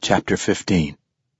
Chapter 15.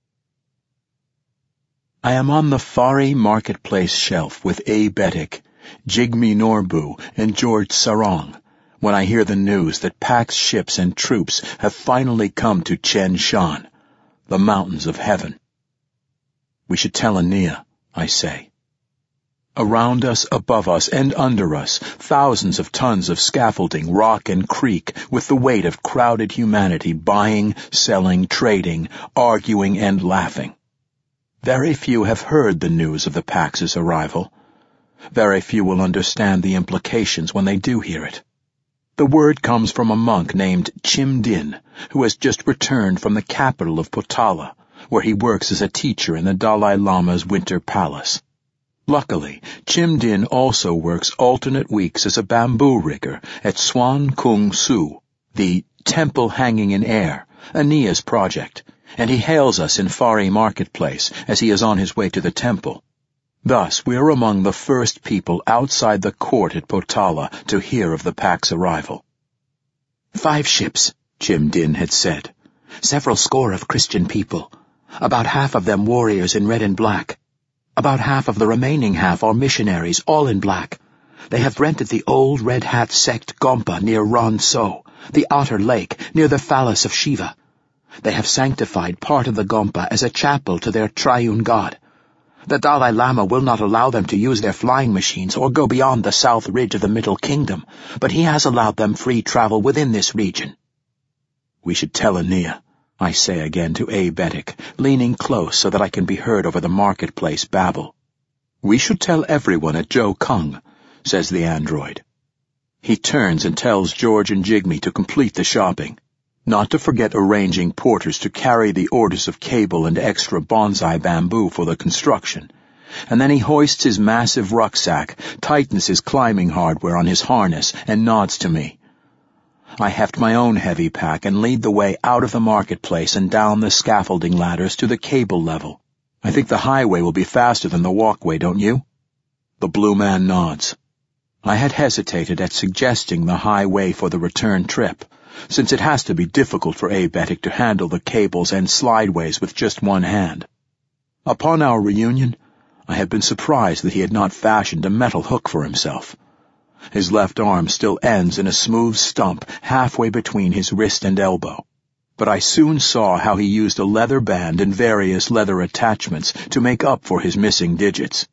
I am on the Fari marketplace shelf with A. Betik, Jigme Norbu, and George Sarong when I hear the news that Pax ships and troops have finally come to Tien Shan, the mountains of heaven. We should tell Aeneas, I say. Around us, above us, and under us, thousands of tons of scaffolding rock and creak with the weight of crowded humanity buying, selling, trading, arguing, and laughing. Very few have heard the news of the Pax's arrival. Very few will understand the implications when they do hear it. The word comes from a monk named Chim Din, who has just returned from the capital of Potala, where he works as a teacher in the Dalai Lama's winter palace. Luckily, Chim Din also works alternate weeks as a bamboo rigger at Swan Kung Su, the temple hanging in air, Aeneas' project, and he hails us in Fari marketplace as he is on his way to the temple. Thus, we are among the first people outside the court at Potala to hear of the Pax arrival. 5 ships, Chim Din had said. Several score of Christian people. About half of them warriors in red and black. About half of the remaining half are missionaries, all in black. They have rented the old Red Hat sect Gompa near Ron So, the Otter Lake, near the phallus of Shiva. They have sanctified part of the Gompa as a chapel to their triune god. The Dalai Lama will not allow them to use their flying machines or go beyond the south ridge of the Middle Kingdom, but he has allowed them free travel within this region. We should tell Aeneas, I say again to A. Betik, leaning close so that I can be heard over the marketplace babble. We should tell everyone at Joe Kung, says the android. He turns and tells George and Jigme to complete the shopping, not to forget arranging porters to carry the orders of cable and extra bonsai bamboo for the construction, and then he hoists his massive rucksack, tightens his climbing hardware on his harness, and nods to me. I heft my own heavy pack and lead the way out of the marketplace and down the scaffolding ladders to the cable level. I think the highway will be faster than the walkway, don't you? The blue man nods. I had hesitated at suggesting the highway for the return trip, since it has to be difficult for A. Betik to handle the cables and slideways with just one hand. Upon our reunion, I had been surprised that he had not fashioned a metal hook for himself. His left arm still ends in a smooth stump halfway between his wrist and elbow, but I soon saw how he used a leather band and various leather attachments to make up for his missing digits.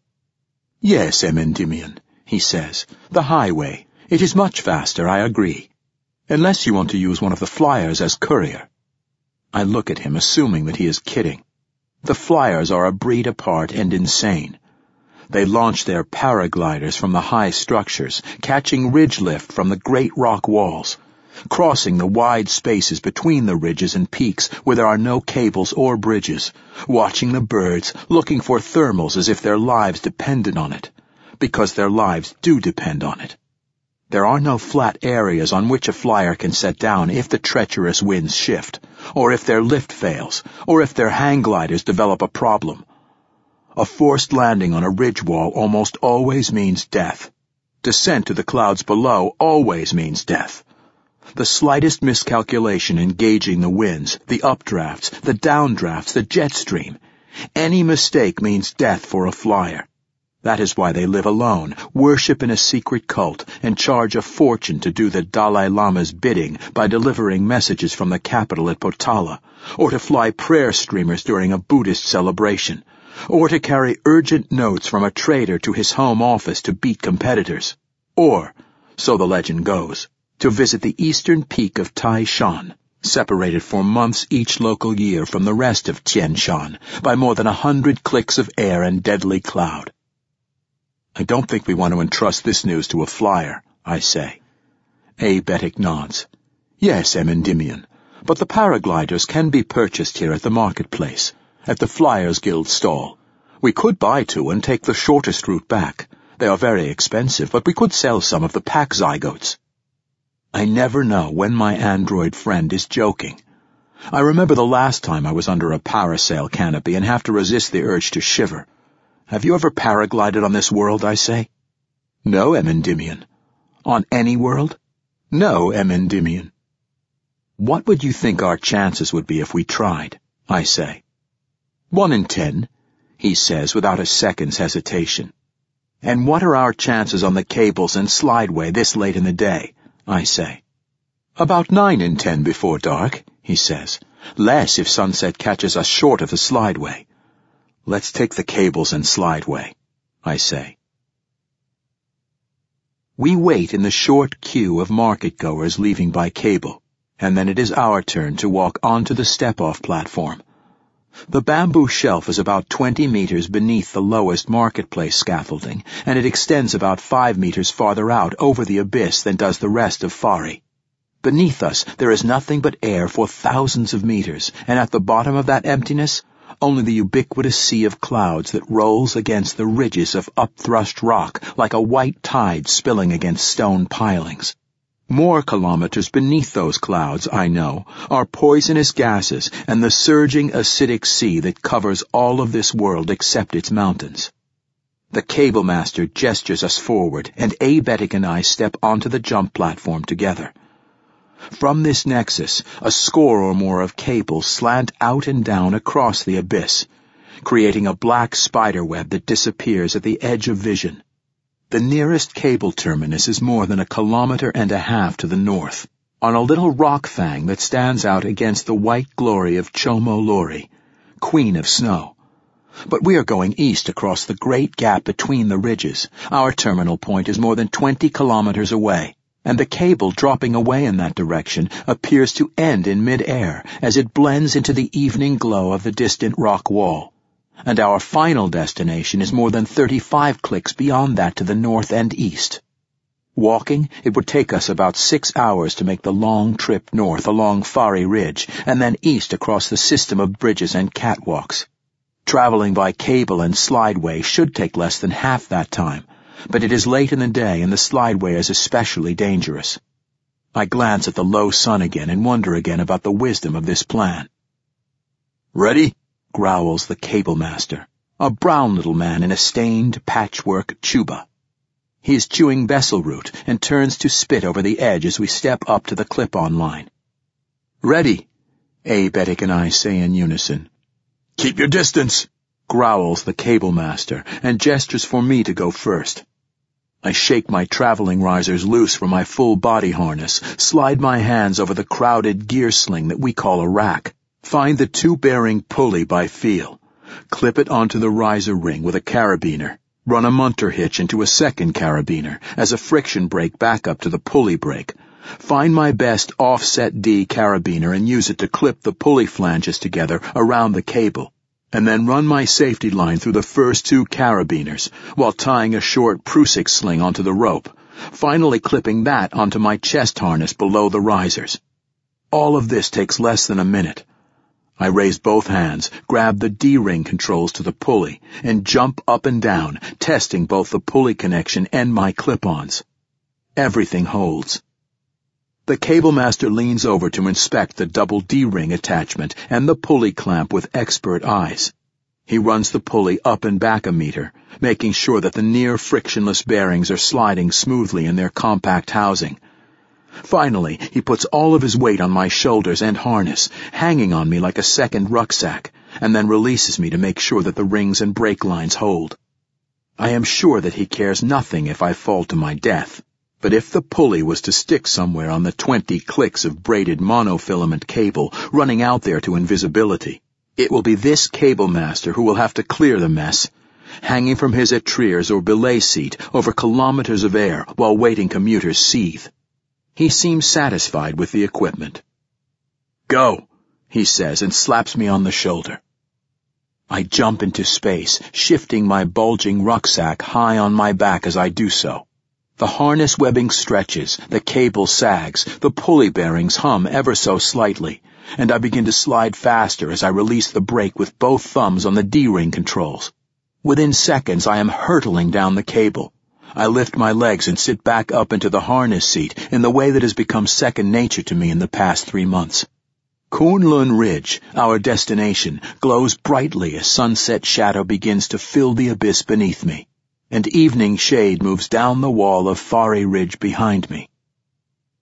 Yes, Endymion, he says, the highway. It is much faster, I agree. Unless you want to use one of the flyers as courier. I look at him, assuming that he is kidding. The flyers are a breed apart and insane. They launch their paragliders from the high structures, catching ridge lift from the great rock walls, crossing the wide spaces between the ridges and peaks where there are no cables or bridges, watching the birds, looking for thermals as if their lives depended on it, because their lives do depend on it. There are no flat areas on which a flyer can set down if the treacherous winds shift, or if their lift fails, or if their hang gliders develop a problem. A forced landing on a ridge wall almost always means death. Descent to the clouds below always means death. The slightest miscalculation in gauging the winds, the updrafts, the downdrafts, the jet stream, any mistake means death for a flyer. That is why they live alone, worship in a secret cult, and charge a fortune to do the Dalai Lama's bidding by delivering messages from the capital at Potala, or to fly prayer streamers during a Buddhist celebration, or to carry urgent notes from a trader to his home office to beat competitors, or, so the legend goes, to visit the eastern peak of Tai Shan, separated for months each local year from the rest of Tien Shan by more than 100 clicks of air and deadly cloud. I don't think we want to entrust this news to a flyer, I say. A. Betik nods. Yes, Endymion, but the paragliders can be purchased here at the marketplace, at the Flyers Guild stall. We could buy 2 and take the shortest route back. They are very expensive, but we could sell some of the pack zygotes. I never know when my android friend is joking. I remember the last time I was under a parasail canopy and have to resist the urge to shiver. Have you ever paraglided on this world, I say? No, Endymion. On any world? No, Endymion. What would you think our chances would be if we tried? I say. 1 in 10, he says without a second's hesitation. And what are our chances on the cables and slideway this late in the day? I say. About 9 in 10 before dark, he says. Less if sunset catches us short of the slideway. Let's take the cables and slideway, I say. We wait in the short queue of market-goers leaving by cable, and then it is our turn to walk onto the step-off platform. The bamboo shelf is about 20 meters beneath the lowest marketplace scaffolding, and it extends about 5 meters farther out over the abyss than does the rest of Fari. Beneath us there is nothing but air for thousands of meters, and at the bottom of that emptiness, only the ubiquitous sea of clouds that rolls against the ridges of upthrust rock like a white tide spilling against stone pilings. More kilometers beneath those clouds, I know, are poisonous gases and the surging acidic sea that covers all of this world except its mountains. The cable master gestures us forward, and Abetic and I step onto the jump platform together. From this nexus, a score or more of cables slant out and down across the abyss, creating a black spiderweb that disappears at the edge of vision. The nearest cable terminus is more than 1.5 kilometers to the north, on a little rock fang that stands out against the white glory of Chomo Lori, Queen of Snow. But we are going east across the great gap between the ridges. Our terminal point is more than 20 kilometers away, and the cable dropping away in that direction appears to end in mid-air as it blends into the evening glow of the distant rock wall. And our final destination is more than 35 clicks beyond that to the north and east. Walking, it would take us about 6 hours to make the long trip north along Fari Ridge and then east across the system of bridges and catwalks. Traveling by cable and slideway should take less than half that time, but it is late in the day and the slideway is especially dangerous. I glance at the low sun again and wonder again about the wisdom of this plan. "Ready?" growls the cable master, a brown little man in a stained patchwork chuba. He is chewing vessel root and turns to spit over the edge as we step up to the clip-on line. "Ready," Abetic and I say in unison. "Keep your distance," growls the cable master and gestures for me to go first. I shake my traveling risers loose from my full body harness, slide my hands over the crowded gear sling that we call a rack, find the 2-bearing pulley by feel, clip it onto the riser ring with a carabiner, run a munter hitch into a second carabiner as a friction brake backup to the pulley brake, find my best offset D carabiner and use it to clip the pulley flanges together around the cable, and then run my safety line through the first 2 carabiners while tying a short Prusik sling onto the rope, finally clipping that onto my chest harness below the risers. All of this takes less than a minute. I raise both hands, grab the D-ring controls to the pulley, and jump up and down, testing both the pulley connection and my clip-ons. Everything holds. The cable master leans over to inspect the double D-ring attachment and the pulley clamp with expert eyes. He runs the pulley up and back a meter, making sure that the near-frictionless bearings are sliding smoothly in their compact housing. Finally, he puts all of his weight on my shoulders and harness, hanging on me like a second rucksack, and then releases me to make sure that the rings and brake lines hold. I am sure that he cares nothing if I fall to my death, but if the pulley was to stick somewhere on the 20 clicks of braided monofilament cable running out there to invisibility, it will be this cable master who will have to clear the mess, hanging from his étriers or belay seat over kilometers of air while waiting commuters seethe. He seems satisfied with the equipment. "Go," he says and slaps me on the shoulder. I jump into space, shifting my bulging rucksack high on my back as I do so. The harness webbing stretches, the cable sags, the pulley bearings hum ever so slightly, and I begin to slide faster as I release the brake with both thumbs on the D-ring controls. Within seconds I am hurtling down the cable. I lift my legs and sit back up into the harness seat in the way that has become second nature to me in the past 3 months. Kunlun Ridge, our destination, glows brightly as sunset shadow begins to fill the abyss beneath me, and evening shade moves down the wall of Fari Ridge behind me.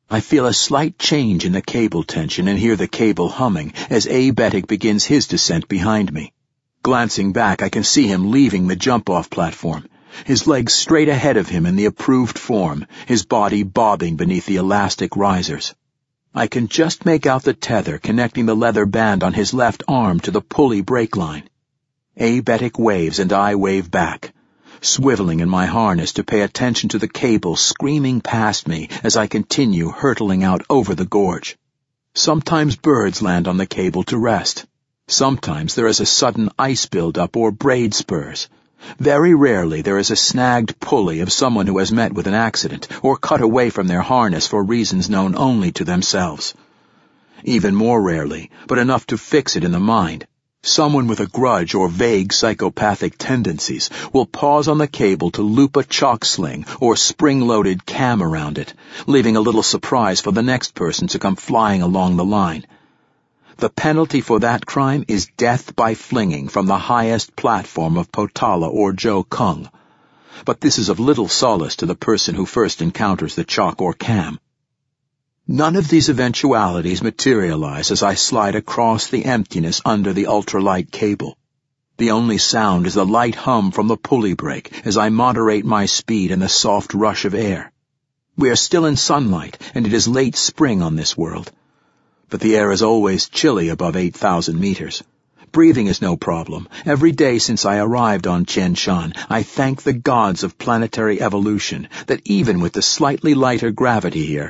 I feel a slight change in the cable tension and hear the cable humming as A. Bettick begins his descent behind me. Glancing back, I can see him leaving the jump-off platform, his legs straight ahead of him in the approved form, his body bobbing beneath the elastic risers. I can just make out the tether connecting the leather band on his left arm to the pulley brake line. A. Bettick waves and I wave back, swiveling in my harness to pay attention to the cable screaming past me as I continue hurtling out over the gorge. Sometimes birds land on the cable to rest. Sometimes there is a sudden ice buildup or braid spurs. Very rarely there is a snagged pulley of someone who has met with an accident or cut away from their harness for reasons known only to themselves. Even more rarely, but enough to fix it in the mind, someone with a grudge or vague psychopathic tendencies will pause on the cable to loop a chalk sling or spring-loaded cam around it, leaving a little surprise for the next person to come flying along the line. The penalty for that crime is death by flinging from the highest platform of Potala or Joe Kung. But this is of little solace to the person who first encounters the chalk or cam. None of these eventualities materialize as I slide across the emptiness under the ultralight cable. The only sound is the light hum from the pulley brake as I moderate my speed in the soft rush of air. We are still in sunlight, and it is late spring on this world. But the air is always chilly above 8,000 meters. Breathing is no problem. Every day since I arrived on Tien Shan, I thank the gods of planetary evolution that even with the slightly lighter gravity here,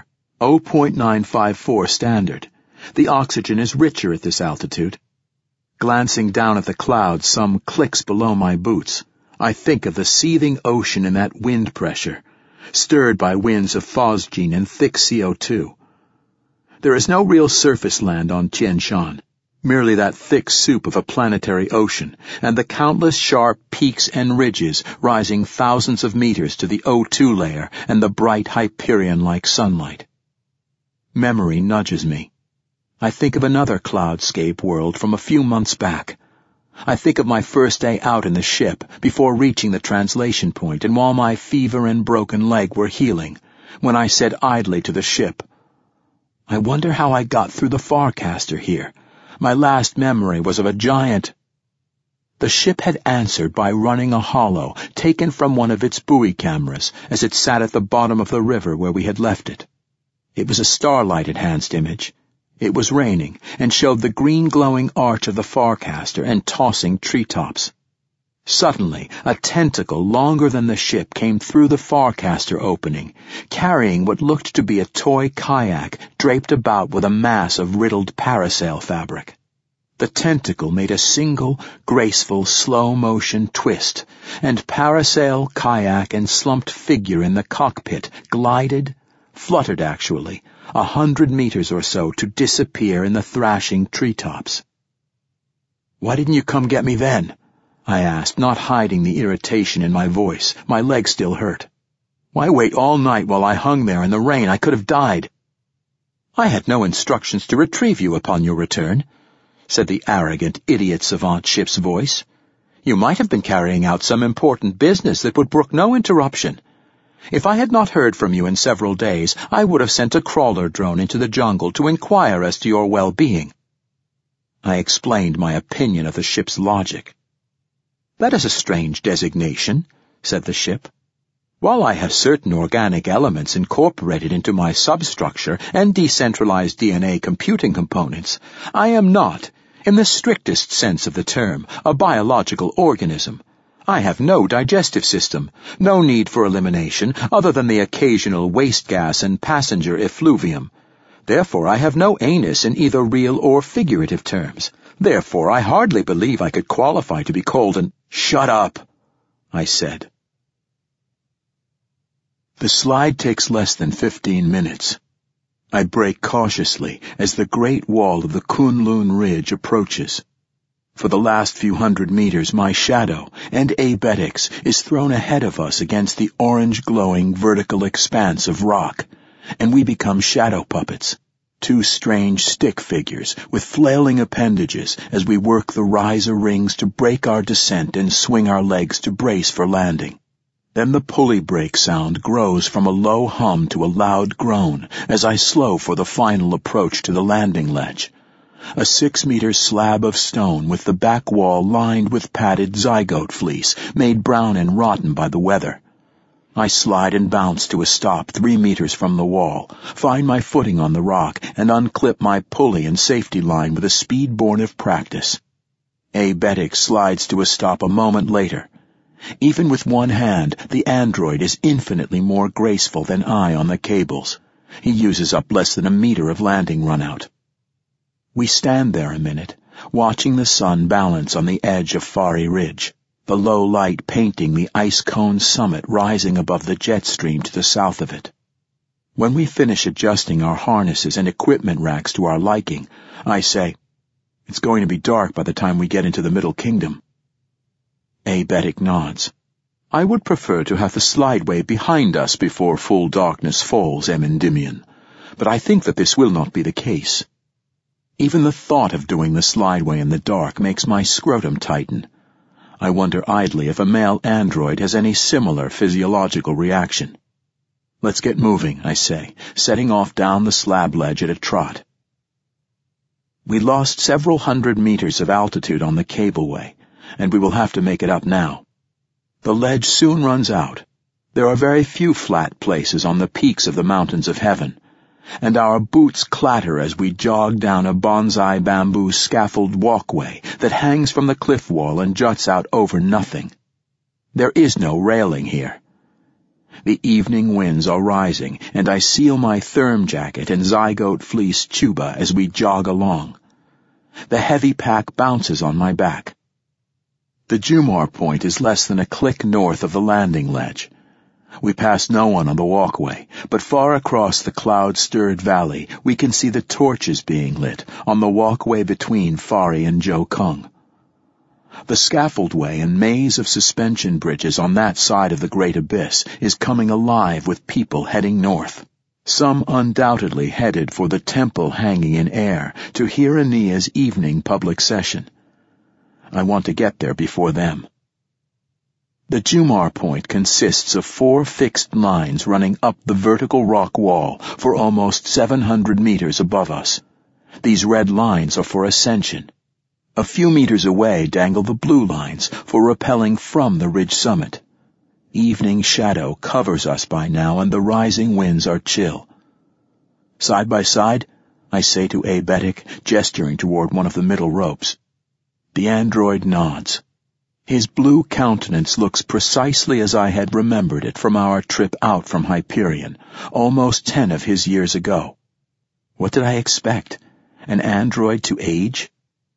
0.954 standard, the oxygen is richer at this altitude. Glancing down at the clouds some clicks below my boots, I think of the seething ocean in that wind pressure, stirred by winds of phosgene and thick CO2. There is no real surface land on Tien Shan, merely that thick soup of a planetary ocean, and the countless sharp peaks and ridges rising thousands of meters to the O2 layer and the bright Hyperion-like sunlight. Memory nudges me. I think of another cloudscape world from a few months back. I think of my first day out in the ship before reaching the translation point and while my fever and broken leg were healing, when I said idly to the ship, "I wonder how I got through the Farcaster here. My last memory was of a giant—" The ship had answered by running a holo taken from one of its buoy cameras as it sat at the bottom of the river where we had left it. It was a starlight-enhanced image. It was raining and showed the green glowing arch of the Farcaster and tossing treetops. Suddenly, a tentacle longer than the ship came through the Farcaster opening, carrying what looked to be a toy kayak draped about with a mass of riddled parasail fabric. The tentacle made a single, graceful, slow-motion twist, and parasail, kayak, and slumped figure in the cockpit glided, fluttered actually, 100 meters or so to disappear in the thrashing treetops. "Why didn't you come get me then?" I asked, not hiding the irritation in my voice. My leg still hurt. "Why wait all night while I hung there in the rain? I could have died." "I had no instructions to retrieve you upon your return," said the arrogant, idiot savant ship's voice. "You might have been carrying out some important business that would brook no interruption. If I had not heard from you in several days, I would have sent a crawler drone into the jungle to inquire as to your well-being." I explained my opinion of the ship's logic. "That is a strange designation," said the ship. "While I have certain organic elements incorporated into my substructure and decentralized DNA computing components, I am not, in the strictest sense of the term, a biological organism. I have no digestive system, no need for elimination other than the occasional waste gas and passenger effluvium. Therefore I have no anus in either real or figurative terms. Therefore I hardly believe I could qualify to be called an—" "Shut up," I said. The slide takes less than 15 minutes. I brake cautiously as the great wall of the Kunlun Ridge approaches. For the last few hundred meters, my shadow, and A. Bettick's, is thrown ahead of us against the orange-glowing vertical expanse of rock, and we become shadow puppets, two strange stick figures with flailing appendages as we work the riser rings to break our descent and swing our legs to brace for landing. Then the pulley brake sound grows from a low hum to a loud groan as I slow for the final approach to the landing ledge. A 6-meter slab of stone with the back wall lined with padded zygote fleece, made brown and rotten by the weather. I slide and bounce to a stop 3 meters from the wall, find my footing on the rock, and unclip my pulley and safety line with a speed born of practice. A. Bettick slides to a stop a moment later. Even with one hand, the android is infinitely more graceful than I on the cables. He uses up less than a meter of landing runout. We stand there a minute, watching the sun balance on the edge of Fari Ridge, the low light painting the ice cone summit rising above the jet stream to the south of it. When we finish adjusting our harnesses and equipment racks to our liking, I say, "It's going to be dark by the time we get into the Middle Kingdom." A. Bettick nods. "I would prefer to have the slideway behind us before full darkness falls, Endymion, but I think that this will not be the case. Even the thought of doing the slideway in the dark makes my scrotum tighten. I wonder idly if a male android has any similar physiological reaction. Let's get moving, I say, setting off down the slab ledge at a trot. We lost several hundred meters of altitude on the cableway, and we will have to make it up now. The ledge soon runs out. There are very few flat places on the peaks of the mountains of heaven, and our boots clatter as we jog down a bonsai bamboo scaffold walkway that hangs from the cliff wall and juts out over nothing. There is no railing here. The evening winds are rising, and I seal my therm jacket and zygote fleece tuba as we jog along. The heavy pack bounces on my back. The Jumar point is less than a click north of the landing ledge. We pass no one on the walkway, but far across the cloud-stirred valley we can see the torches being lit on the walkway between Fari and Joe Kung. The scaffoldway and maze of suspension bridges on that side of the great abyss is coming alive with people heading north, some undoubtedly headed for the temple hanging in air to hear Aenea's evening public session. I want to get there before them. The Jumar point consists of 4 fixed lines running up the vertical rock wall for almost 700 meters above us. These red lines are for ascension. A few meters away dangle the blue lines for rappelling from the ridge summit. Evening shadow covers us by now, and the rising winds are chill. Side by side, I say to A. Bettick, gesturing toward one of the middle ropes. The android nods. His blue countenance looks precisely as I had remembered it from our trip out from Hyperion, almost 10 of his years ago. What did I expect? An android to age?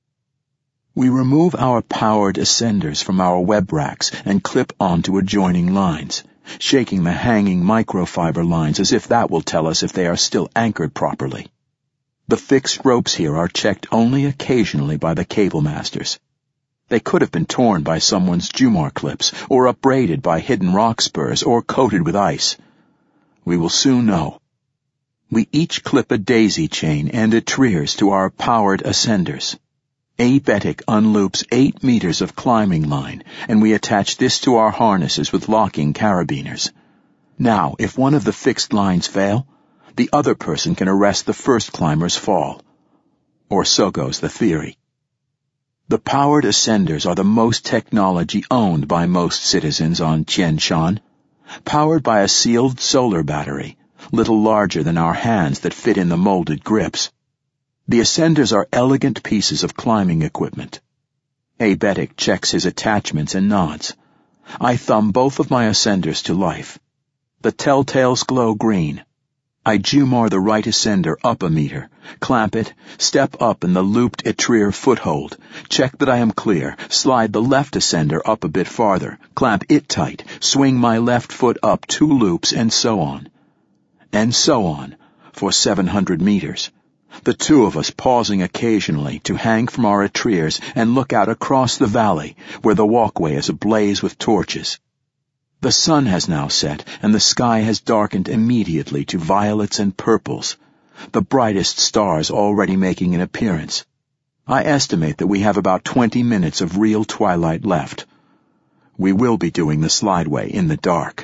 We remove our powered ascenders from our web racks and clip onto adjoining lines, shaking the hanging microfiber lines as if that will tell us if they are still anchored properly. The fixed ropes here are checked only occasionally by the cable masters. They could have been torn by someone's Jumar clips, or upbraided by hidden rock spurs, or coated with ice. We will soon know. We each clip a daisy chain and a triers to our powered ascenders. A. Bettick unloops 8 meters of climbing line, and we attach this to our harnesses with locking carabiners. Now, if one of the fixed lines fail, the other person can arrest the first climber's fall. Or so goes the theory. The powered ascenders are the most technology owned by most citizens on Tien Shan, powered by a sealed solar battery, little larger than our hands that fit in the molded grips. The ascenders are elegant pieces of climbing equipment. A. Bettick checks his attachments and nods. I thumb both of my ascenders to life. The telltales glow green. I Jumar the right ascender up a meter, clamp it, step up in the looped Etrier foothold, check that I am clear, slide the left ascender up a bit farther, clamp it tight, swing my left foot up 2 loops, and so on. And so on, for 700 meters. The 2 of us pausing occasionally to hang from our Etriers and look out across the valley, where the walkway is ablaze with torches. The sun has now set, and the sky has darkened immediately to violets and purples, the brightest stars already making an appearance. I estimate that we have about 20 minutes of real twilight left. We will be doing the slideway in the dark.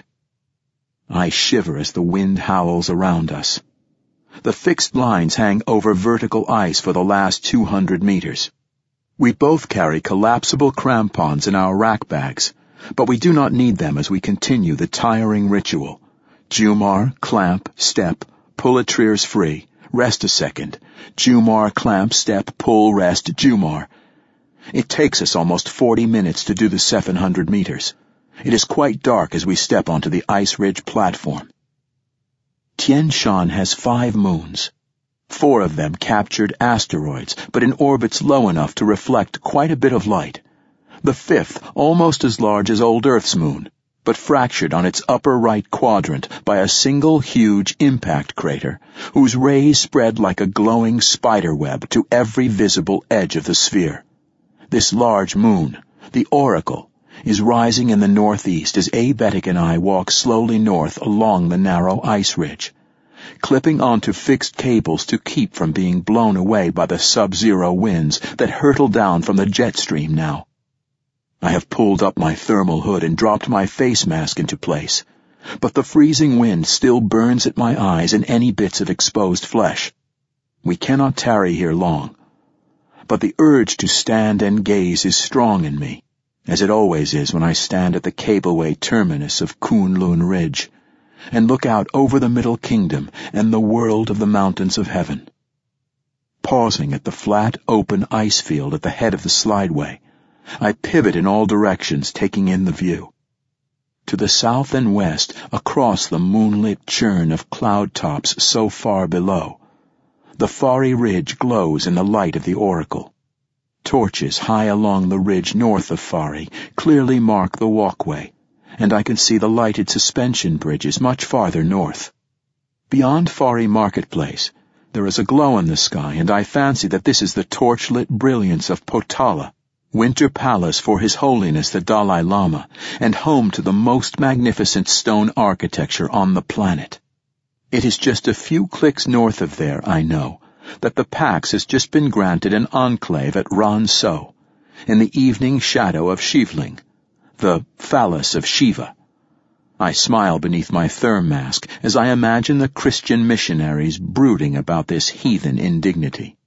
I shiver as the wind howls around us. The fixed lines hang over vertical ice for the last 200 meters. We both carry collapsible crampons in our rack bags, but we do not need them as we continue the tiring ritual. Jumar, clamp, step, pull at Trier's free, rest a second. Jumar, clamp, step, pull, rest, Jumar. It takes us almost 40 minutes to do the 700 meters. It is quite dark as we step onto the ice ridge platform. Tian Shan has 5 moons. 4 of them captured asteroids, but in orbits low enough to reflect quite a bit of light. The 5th, almost as large as old Earth's moon, but fractured on its upper right quadrant by a single huge impact crater, whose rays spread like a glowing spider web to every visible edge of the sphere. This large moon, the Oracle, is rising in the northeast as Abetic and I walk slowly north along the narrow ice ridge, clipping onto fixed cables to keep from being blown away by the sub-zero winds that hurtle down from the jet stream now. I have pulled up my thermal hood and dropped my face mask into place, but the freezing wind still burns at my eyes and any bits of exposed flesh. We cannot tarry here long, but the urge to stand and gaze is strong in me, as it always is when I stand at the cableway terminus of Kunlun Ridge and look out over the Middle Kingdom and the world of the mountains of heaven. Pausing at the flat, open ice field at the head of the slideway, I pivot in all directions, taking in the view. To the south and west, across the moonlit churn of cloud tops so far below, the Fari Ridge glows in the light of the Oracle. Torches high along the ridge north of Fari clearly mark the walkway, and I can see the lighted suspension bridges much farther north. Beyond Fari Marketplace, there is a glow in the sky, and I fancy that this is the torch-lit brilliance of Potala, winter palace for His Holiness the Dalai Lama, and home to the most magnificent stone architecture on the planet. It is just a few clicks north of there, I know, that the Pax has just been granted an enclave at Ran So, in the evening shadow of Shivling, the phallus of Shiva. I smile beneath my therm mask as I imagine the Christian missionaries brooding about this heathen indignity.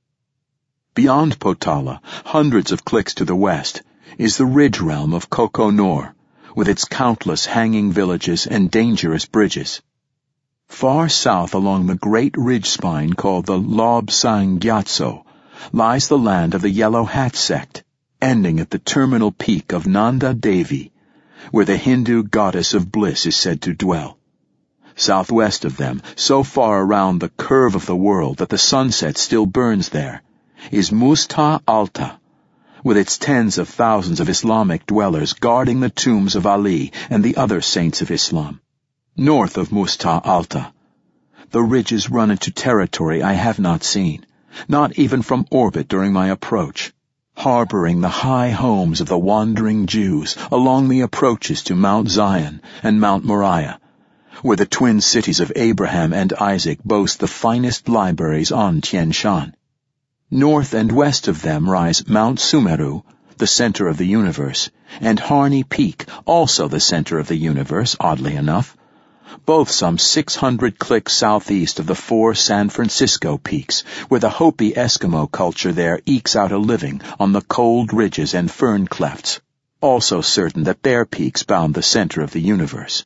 Beyond Potala, hundreds of clicks to the west, is the ridge realm of Koko Nor, with its countless hanging villages and dangerous bridges. Far south along the great ridge spine called the Lobsang Gyatso lies the land of the Yellow Hat sect, ending at the terminal peak of Nanda Devi, where the Hindu goddess of bliss is said to dwell. Southwest of them, so far around the curve of the world that the sunset still burns there, is Musta Alta, with its tens of thousands of Islamic dwellers guarding the tombs of Ali and the other saints of Islam. North of Musta Alta, the ridges run into territory I have not seen, not even from orbit during my approach, harboring the high homes of the wandering Jews along the approaches to Mount Zion and Mount Moriah, where the twin cities of Abraham and Isaac boast the finest libraries on Tian Shan. North and west of them rise Mount Sumeru, the center of the universe, and Harney Peak, also the center of the universe, oddly enough, both some 600 clicks southeast of the 4 San Francisco peaks, where the Hopi Eskimo culture there ekes out a living on the cold ridges and fern clefts, also certain that their peaks bound the center of the universe.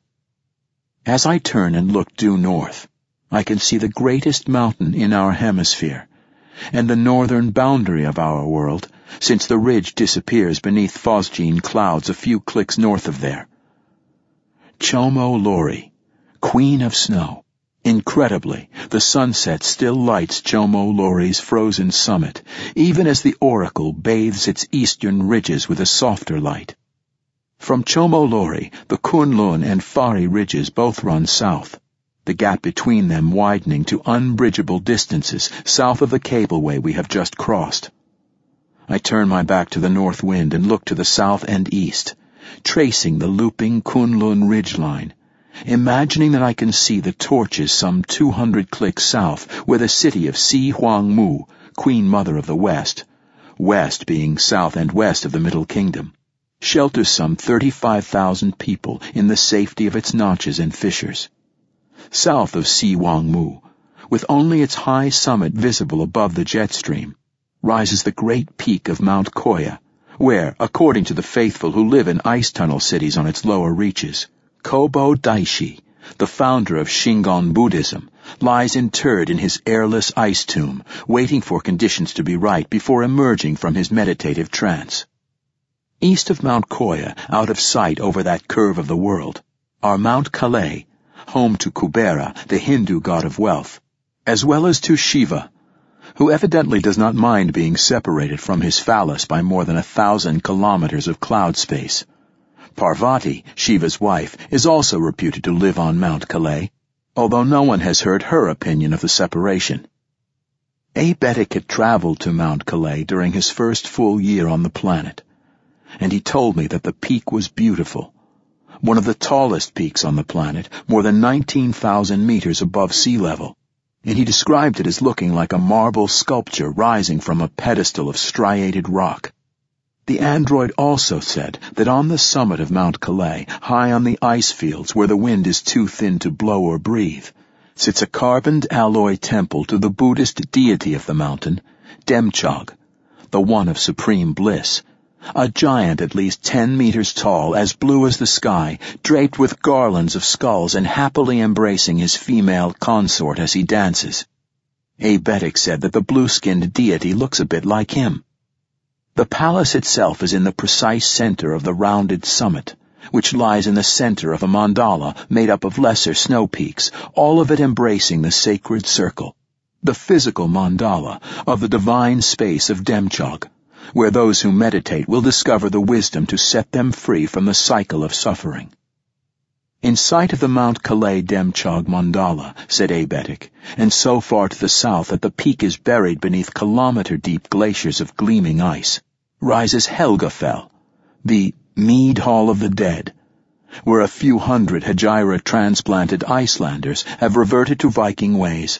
As I turn and look due north, I can see the greatest mountain in our hemisphere, and the northern boundary of our world, since the ridge disappears beneath phosgene clouds a few clicks north of there. Chomo Lori, Queen of Snow. Incredibly, the sunset still lights Chomo Lori's frozen summit, even as the Oracle bathes its eastern ridges with a softer light. From Chomo Lori, the Kunlun and Fari ridges both run south, the gap between them widening to unbridgeable distances south of the cableway we have just crossed. I turn my back to the north wind and look to the south and east, tracing the looping Kunlun ridgeline, imagining that I can see the torches some 200 clicks south where the city of Si Huang Mu, Queen Mother of the West, west being south and west of the Middle Kingdom, shelters some 35,000 people in the safety of its notches and fissures. South of Si Wang Mu, with only its high summit visible above the jet stream, rises the great peak of Mount Koya, where, according to the faithful who live in ice tunnel cities on its lower reaches, Kobo Daishi, the founder of Shingon Buddhism, lies interred in his airless ice tomb, waiting for conditions to be right before emerging from his meditative trance. East of Mount Koya, out of sight over that curve of the world, are Mount Kalay, home to Kubera, the Hindu god of wealth, as well as to Shiva, who evidently does not mind being separated from his phallus by more than 1,000 kilometers of cloud space. Parvati, Shiva's wife, is also reputed to live on Mount Kalay, although no one has heard her opinion of the separation. Abetic had traveled to Mount Kalay during his first full year on the planet, and he told me that the peak was beautiful, one of the tallest peaks on the planet, more than 19,000 meters above sea level, and he described it as looking like a marble sculpture rising from a pedestal of striated rock. The android also said that on the summit of Mount Kalay, high on the ice fields where the wind is too thin to blow or breathe, sits a carboned alloy temple to the Buddhist deity of the mountain, Demchog, the one of supreme bliss, a giant at least 10 meters tall, as blue as the sky, draped with garlands of skulls and happily embracing his female consort as he dances. Abetic said that the blue-skinned deity looks a bit like him. The palace itself is in the precise center of the rounded summit, which lies in the center of a mandala made up of lesser snow peaks, all of it embracing the sacred circle, the physical mandala of the divine space of Demchog, where those who meditate will discover the wisdom to set them free from the cycle of suffering. In sight of the Mount Kalay Demchog mandala, said Abetic, and so far to the south that the peak is buried beneath kilometer-deep glaciers of gleaming ice, rises Helgafell, the mead hall of the dead, where a few hundred Hejira-transplanted Icelanders have reverted to Viking ways.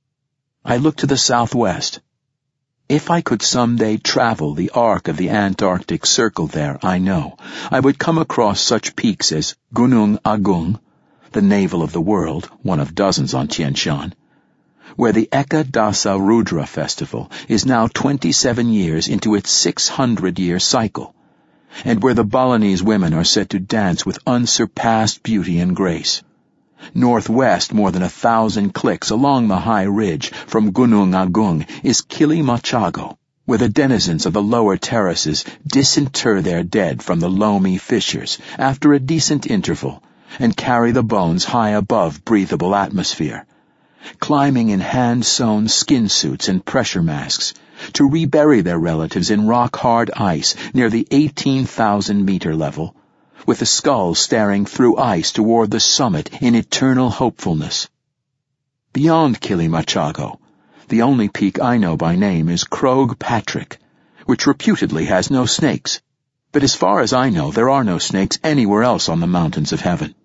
I looked to the southwest. If I could someday travel the arc of the Antarctic Circle there, I know, I would come across such peaks as Gunung Agung, the navel of the world, one of dozens on Tien Shan, where the Eka Dasa Rudra festival is now 27 years into its 600-year cycle, and where the Balinese women are said to dance with unsurpassed beauty and grace. Northwest, more than 1,000 clicks along the high ridge from Gunung Agung, is Kilimanjaro, where the denizens of the lower terraces disinter their dead from the loamy fissures after a decent interval and carry the bones high above breathable atmosphere, climbing in hand-sewn skin suits and pressure masks to rebury their relatives in rock-hard ice near the 18,000-meter level, with the skulls staring through ice toward the summit in eternal hopefulness. Beyond Kilimanjaro, the only peak I know by name is Croagh Patrick, which reputedly has no snakes, but as far as I know there are no snakes anywhere else on the mountains of heaven.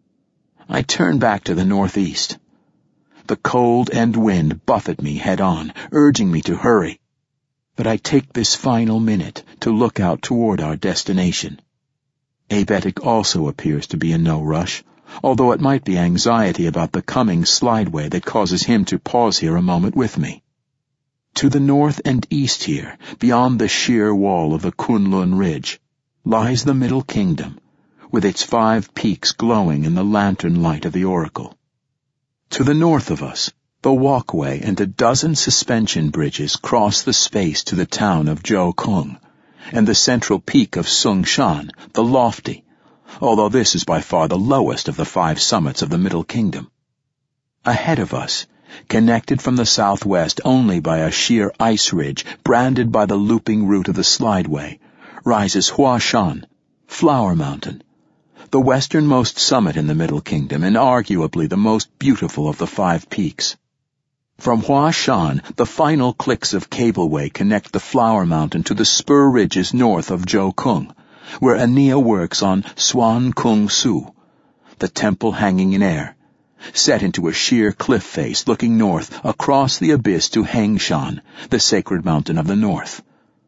I turn back to the northeast. The cold and wind buffet me head-on, urging me to hurry, but I take this final minute to look out toward our destination. Abetic also appears to be in no rush, although it might be anxiety about the coming slideway that causes him to pause here a moment with me. To the north and east here, beyond the sheer wall of the Kunlun Ridge, lies the Middle Kingdom, with its 5 peaks glowing in the lantern light of the oracle. To the north of us, the walkway and a dozen suspension bridges cross the space to the town of Jiukung, and the central peak of Sungshan, the lofty, although this is by far the lowest of the 5 summits of the Middle Kingdom. Ahead of us, connected from the southwest only by a sheer ice ridge branded by the looping route of the slideway, rises Huashan, Flower Mountain, the westernmost summit in the Middle Kingdom and arguably the most beautiful of the 5 peaks. From Huashan, the final clicks of cableway connect the Flower Mountain to the spur ridges north of Jiukung, where Ania works on Swan Kung Su, the temple hanging in air, set into a sheer cliff face looking north across the abyss to Hengshan, the sacred mountain of the north.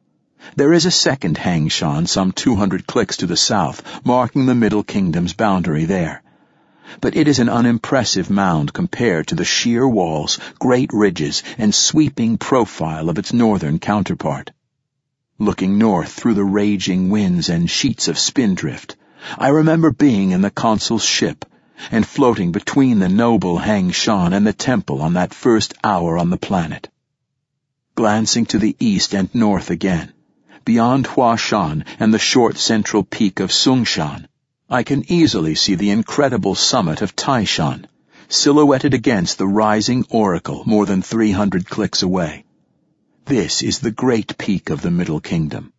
There is a second Hang Shan some 200 clicks to the south, marking the Middle Kingdom's boundary there. But it is an unimpressive mound compared to the sheer walls, great ridges, and sweeping profile of its northern counterpart. Looking north through the raging winds and sheets of spindrift, I remember being in the consul's ship and floating between the noble Hang Shan and the temple on that first hour on the planet. Glancing to the east and north again, beyond Huashan and the short central peak of Sungshan, I can easily see the incredible summit of Taishan, silhouetted against the rising oracle more than 300 clicks away. This is the great peak of the Middle Kingdom,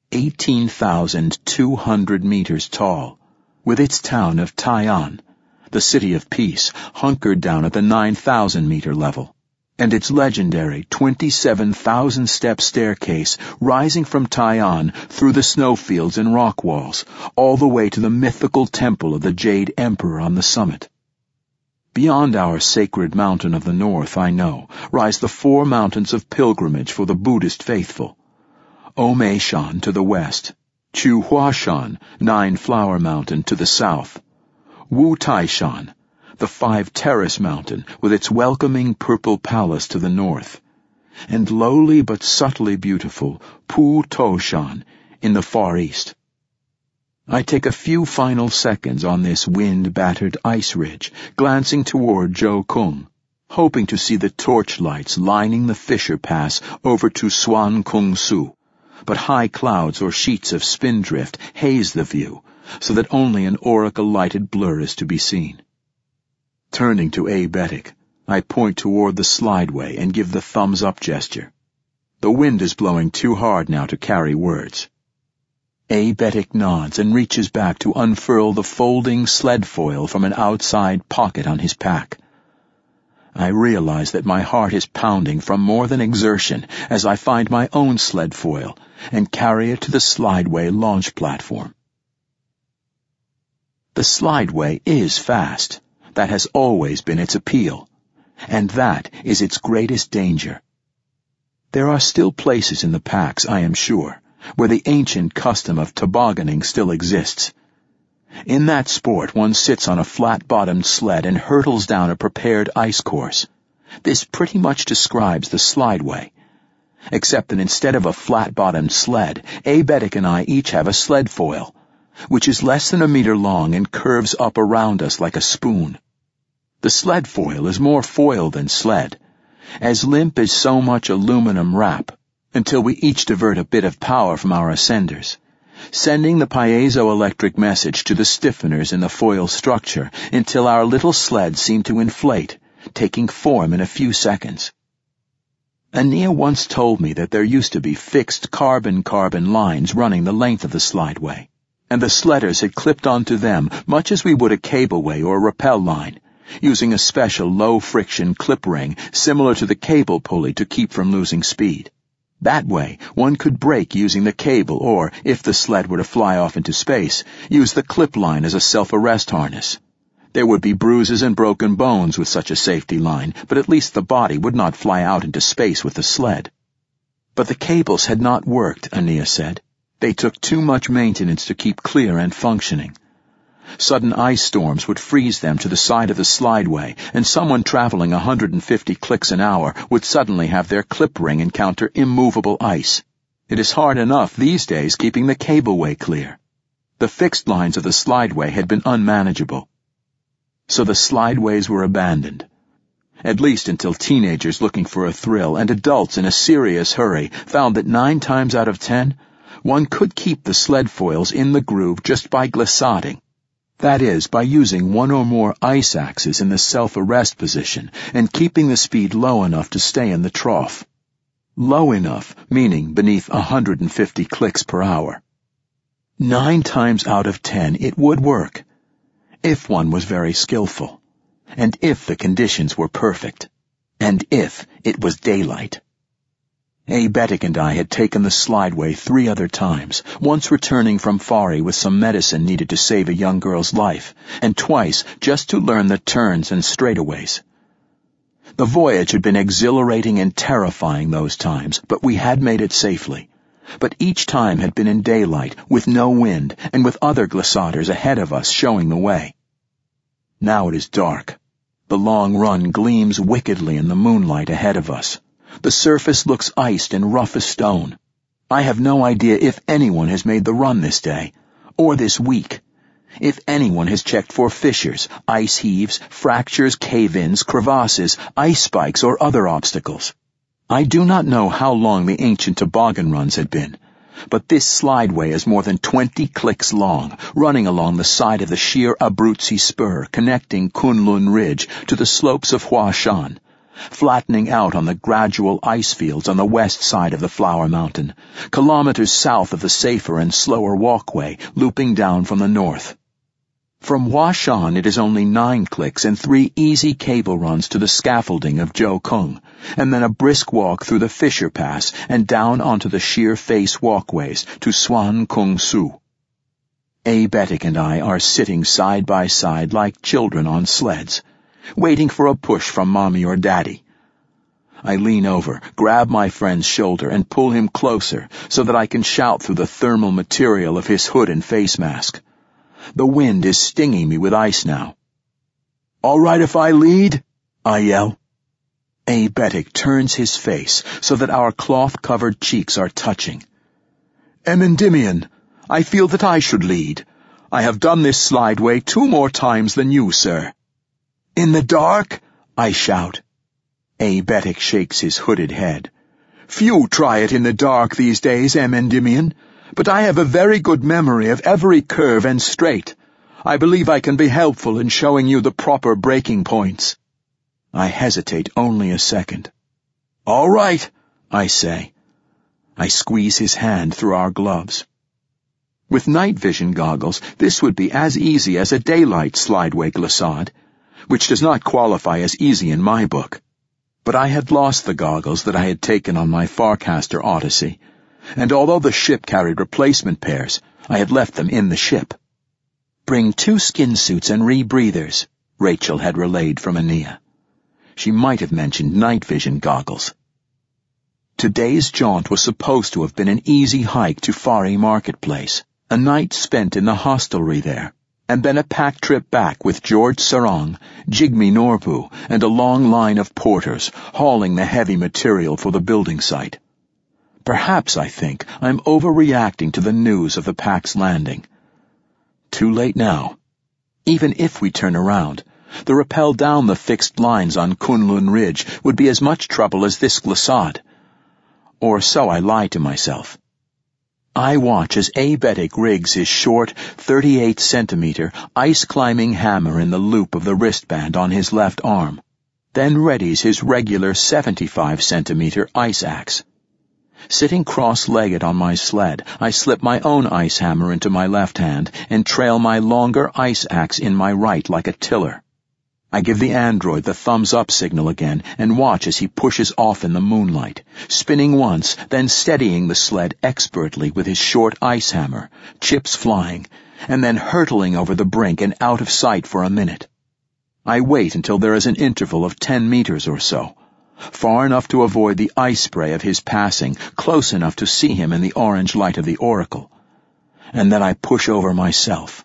18,200 meters tall, with its town of Tai'an, the city of peace, hunkered down at the 9,000-meter level, and its legendary 27,000-step staircase rising from Tai'an through the snowfields and rock walls, all the way to the mythical temple of the Jade Emperor on the summit. Beyond our sacred mountain of the north, I know, rise the 4 mountains of pilgrimage for the Buddhist faithful. Omeishan to the west, Chu Huashan, 9-flower mountain, to the south, Wu Taishan, the 5-terrace mountain with its welcoming purple palace to the north, and lowly but subtly beautiful Pu Toshan in the far east. I take a few final seconds on this wind-battered ice ridge, glancing toward Zhou Kung, hoping to see the torchlights lining the Fisher Pass over to Suan Kung Su, but high clouds or sheets of spindrift haze the view, so that only an oracle-lighted blur is to be seen. Turning to Abetic, I point toward the slideway and give the thumbs-up gesture. The wind is blowing too hard now to carry words. Abetic nods and reaches back to unfurl the folding sled foil from an outside pocket on his pack. I realize that my heart is pounding from more than exertion as I find my own sled foil and carry it to the slideway launch platform. The slideway is fast. That has always been its appeal, and that is its greatest danger. There are still places in the packs, I am sure, where the ancient custom of tobogganing still exists. In that sport, one sits on a flat-bottomed sled and hurtles down a prepared ice course. This pretty much describes the slideway, except that instead of a flat-bottomed sled, Abetic and I each have a sled foil, which is less than a meter long and curves up around us like a spoon. The sled foil is more foil than sled, as limp as so much aluminum wrap, until we each divert a bit of power from our ascenders, sending the piezoelectric message to the stiffeners in the foil structure until our little sled seemed to inflate, taking form in a few seconds. Ania once told me that there used to be fixed carbon-carbon lines running the length of the slideway, and the sledders had clipped onto them much as we would a cableway or rappel line, using a special low-friction clip ring similar to the cable pulley to keep from losing speed. That way, one could brake using the cable or, if the sled were to fly off into space, use the clip line as a self-arrest harness. There would be bruises and broken bones with such a safety line, but at least the body would not fly out into space with the sled. But the cables had not worked, Ania said. They took too much maintenance to keep clear and functioning. Sudden ice storms would freeze them to the side of the slideway, and someone traveling 150 clicks an hour would suddenly have their clip ring encounter immovable ice. It is hard enough these days keeping the cableway clear. The fixed lines of the slideway had been unmanageable. So the slideways were abandoned, at least until teenagers looking for a thrill and adults in a serious hurry found that 9 times out of 10, one could keep the sled foils in the groove just by glissading. That is, by using one or more ice axes in the self-arrest position and keeping the speed low enough to stay in the trough. Low enough, meaning beneath 150 clicks per hour. 9 times out of 10 it would work, if one was very skillful, and if the conditions were perfect, and if it was daylight. Abetic and I had taken the slideway 3 other times, once returning from Fari with some medicine needed to save a young girl's life, and twice just to learn the turns and straightaways. The voyage had been exhilarating and terrifying those times, but we had made it safely, but each time had been in daylight, with no wind, and with other glissaders ahead of us showing the way. Now it is dark. The long run gleams wickedly in the moonlight ahead of us. The surface looks iced and rough as stone. I have no idea if anyone has made the run this day, or this week. If anyone has checked for fissures, ice heaves, fractures, cave-ins, crevasses, ice spikes, or other obstacles. I do not know how long the ancient toboggan runs had been, but this slideway is more than 20 clicks long, running along the side of the sheer Abruzzi spur connecting Kunlun Ridge to the slopes of Huashan, flattening out on the gradual ice fields on the west side of the Flower Mountain, kilometers south of the safer and slower walkway looping down from the north. From Huashan it is only 9 clicks and 3 easy cable runs to the scaffolding of Jiukeng, and then a brisk walk through the Fisher Pass and down onto the sheer face walkways to Suan Kung Su. A. Bettick and I are sitting side by side like children on sleds, waiting for a push from Mommy or Daddy. I lean over, grab my friend's shoulder, and pull him closer so that I can shout through the thermal material of his hood and face mask. The wind is stinging me with ice now. "All right if I lead?" I yell. A. Bettick turns his face so that our cloth-covered cheeks are touching. "Endymion, I feel that I should lead. I have done this slideway 2 more times than you, sir." "In the dark?" I shout. A. Bettick shakes his hooded head. "Few try it in the dark these days, Endymion. But I have a very good memory of every curve and straight. I believe I can be helpful in showing you the proper breaking points." I hesitate only a second. "All right," I say. I squeeze his hand through our gloves. With night vision goggles, this would be as easy as a daylight slideway glissade, which does not qualify as easy in my book. But I had lost the goggles that I had taken on my Farcaster Odyssey, and although the ship carried replacement pairs, I had left them in the ship. "Bring 2 skin suits and rebreathers," Rachel had relayed from Ania. She might have mentioned night vision goggles. Today's jaunt was supposed to have been an easy hike to Fari Marketplace, a night spent in the hostelry there, and then a pack trip back with George Sarong, Jigme Norbu, and a long line of porters hauling the heavy material for the building site. Perhaps, I think, I'm overreacting to the news of the pack's landing. Too late now. Even if we turn around, the rappel down the fixed lines on Kunlun Ridge would be as much trouble as this glissade. Or so I lie to myself. I watch as A. Bettick rigs his short, 38-centimeter, ice-climbing hammer in the loop of the wristband on his left arm, then readies his regular 75-centimeter ice axe. Sitting cross-legged on my sled, I slip my own ice hammer into my left hand and trail my longer ice axe in my right like a tiller. I give the android the thumbs-up signal again and watch as he pushes off in the moonlight, spinning once, then steadying the sled expertly with his short ice hammer, chips flying, and then hurtling over the brink and out of sight for a minute. I wait until there is an interval of 10 meters or so, far enough to avoid the ice spray of his passing, close enough to see him in the orange light of the Oracle. And then I push over myself.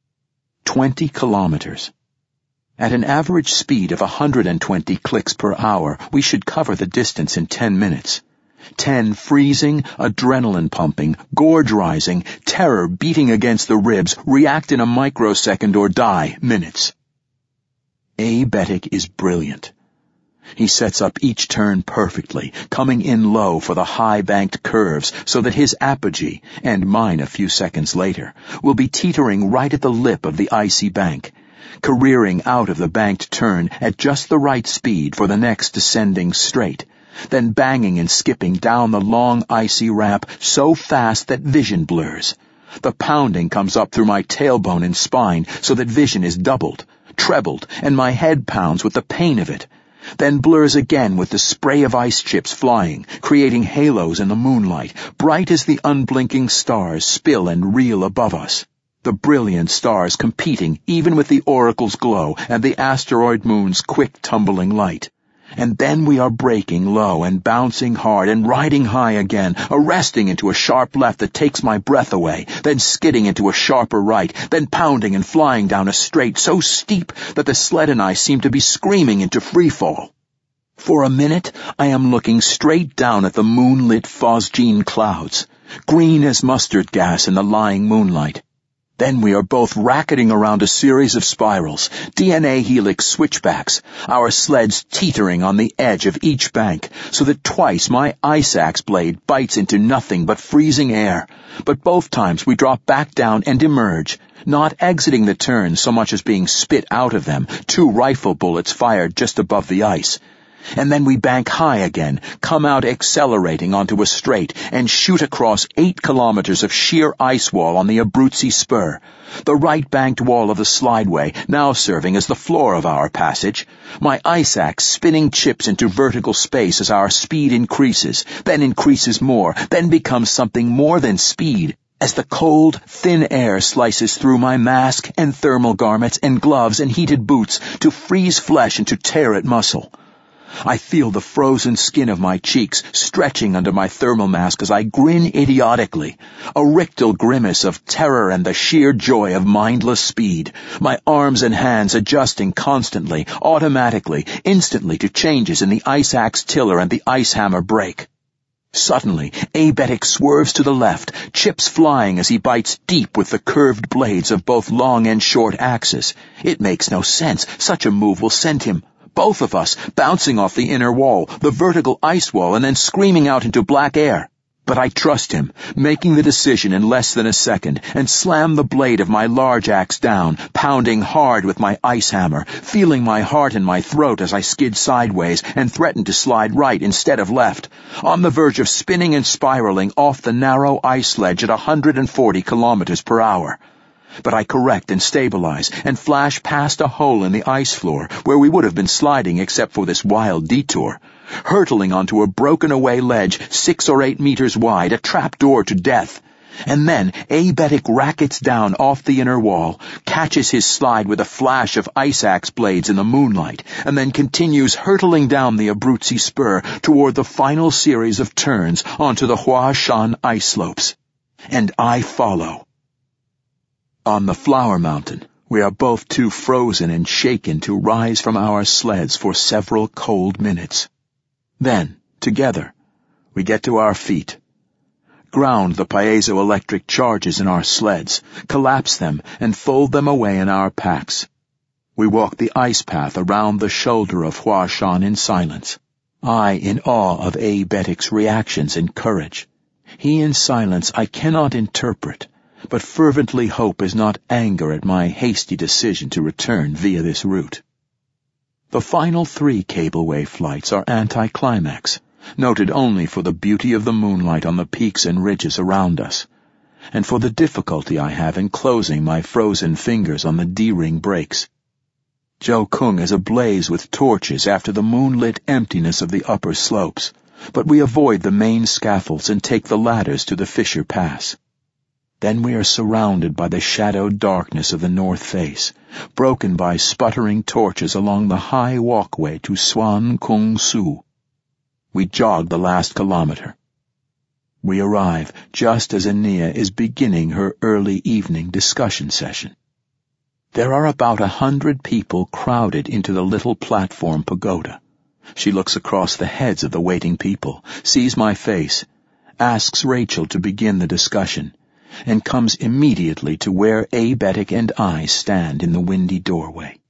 20 kilometers. At an average speed of 120 clicks per hour, we should cover the distance in 10 minutes. 10 freezing, adrenaline-pumping, gorge-rising, terror beating against the ribs, react in a microsecond or die minutes. A. Bettick is brilliant. He sets up each turn perfectly, coming in low for the high-banked curves so that his apogee, and mine a few seconds later, will be teetering right at the lip of the icy bank, careering out of the banked turn at just the right speed for the next descending straight, then banging and skipping down the long icy ramp so fast that vision blurs. The pounding comes up through my tailbone and spine so that vision is doubled, trebled, and my head pounds with the pain of it, then blurs again with the spray of ice chips flying, creating halos in the moonlight, bright as the unblinking stars spill and reel above us. The brilliant stars competing even with the Oracle's glow and the asteroid moon's quick tumbling light. And then we are braking low and bouncing hard and riding high again, arresting into a sharp left that takes my breath away, then skidding into a sharper right, then pounding and flying down a straight so steep that the sled and I seem to be screaming into freefall. For a minute, I am looking straight down at the moonlit phosgene clouds, green as mustard gas in the lying moonlight. Then we are both racketing around a series of spirals, DNA helix switchbacks, our sleds teetering on the edge of each bank, so that twice my ice axe blade bites into nothing but freezing air. But both times we drop back down and emerge, not exiting the turns so much as being spit out of them, 2 rifle bullets fired just above the ice. And then we bank high again, come out accelerating onto a straight, and shoot across 8 kilometers of sheer ice wall on the Abruzzi Spur, the right-banked wall of the slideway now serving as the floor of our passage, my ice axe spinning chips into vertical space as our speed increases, then increases more, then becomes something more than speed, as the cold, thin air slices through my mask and thermal garments and gloves and heated boots to freeze flesh and to tear at muscle. I feel the frozen skin of my cheeks stretching under my thermal mask as I grin idiotically, a rictal grimace of terror and the sheer joy of mindless speed, my arms and hands adjusting constantly, automatically, instantly to changes in the ice axe tiller and the ice hammer brake. Suddenly, Abetic swerves to the left, chips flying as he bites deep with the curved blades of both long and short axes. It makes no sense. Such a move will send him, both of us, bouncing off the inner wall, the vertical ice wall, and then screaming out into black air. But I trust him, making the decision in less than a second, and slam the blade of my large axe down, pounding hard with my ice hammer, feeling my heart in my throat as I skid sideways and threaten to slide right instead of left, on the verge of spinning and spiraling off the narrow ice ledge at 140 kilometers per hour. But I correct and stabilize and flash past a hole in the ice floor where we would have been sliding except for this wild detour, hurtling onto a broken-away ledge 6 or 8 meters wide, a trap door to death. And then Abetic rackets down off the inner wall, catches his slide with a flash of ice axe blades in the moonlight, and then continues hurtling down the Abruzzi Spur toward the final series of turns onto the Huashan ice slopes. And I follow. On the Flower Mountain, we are both too frozen and shaken to rise from our sleds for several cold minutes. Then, together, we get to our feet, ground the piezoelectric charges in our sleds, collapse them, and fold them away in our packs. We walk the ice path around the shoulder of Huashan in silence, I in awe of Abetic's reactions and courage. He in silence I cannot interpret, but fervently hope is not anger at my hasty decision to return via this route. The final 3 cableway flights are anticlimax, noted only for the beauty of the moonlight on the peaks and ridges around us, and for the difficulty I have in closing my frozen fingers on the D-ring brakes. Joe Kung is ablaze with torches after the moonlit emptiness of the upper slopes, but we avoid the main scaffolds and take the ladders to the Fisher Pass. Then we are surrounded by the shadowed darkness of the north face, broken by sputtering torches along the high walkway to Suan Kung Su. We jog the last kilometer. We arrive just as Ania is beginning her early evening discussion session. There are about 100 people crowded into the little platform pagoda. She looks across the heads of the waiting people, sees my face, asks Rachel to begin the discussion, and comes immediately to where Abetic and I stand in the windy doorway.